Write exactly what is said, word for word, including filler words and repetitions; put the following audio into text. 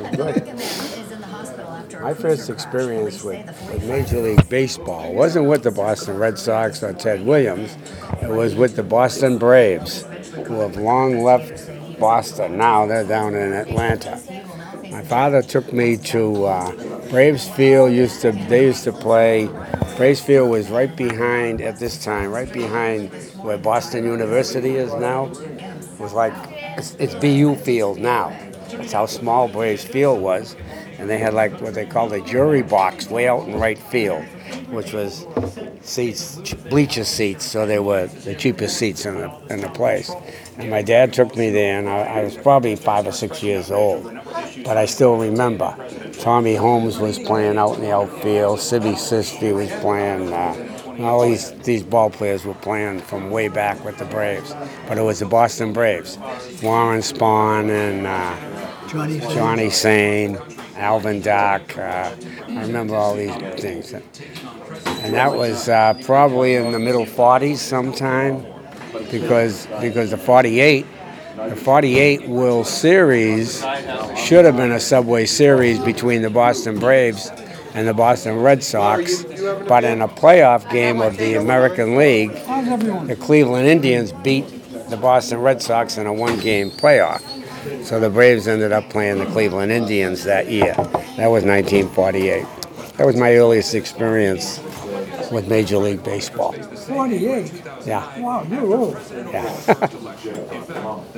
Good. My first experience with, with Major League Baseball wasn't with the Boston Red Sox or Ted Williams. It was with the Boston Braves, who have long left Boston. Now they're down in Atlanta. My father took me to uh, Braves Field. Used to they used to play. Braves Field was right behind at this time, right behind where Boston University is now. It was like it's, it's B U Field now. That's how small Braves Field was, and they had like what they called a jury box way out in right field, which was seats, bleacher seats, so they were the cheapest seats in the in the place. And my dad took me there, and I, I was probably five or six years old, but I still remember. Tommy Holmes was playing out in the outfield. Sibby Sisti was playing. Uh, and all these these ball players were playing from way back with the Braves, but it was the Boston Braves. Warren Spahn and uh, Johnny Johnny Sane, Alvin Dark. Uh, I remember all these things. And that was uh, probably in the middle forties sometime, because because the forty-eight, the forty-eight World Series should have been a Subway Series between the Boston Braves and the Boston Red Sox, but in a playoff game of the American League, the Cleveland Indians beat the Boston Red Sox in a one-game playoff. So the Braves ended up playing the Cleveland Indians that year. That was nineteen forty-eight. That was my earliest experience with Major League Baseball. forty-eight? Yeah. Wow, you're old. Yeah.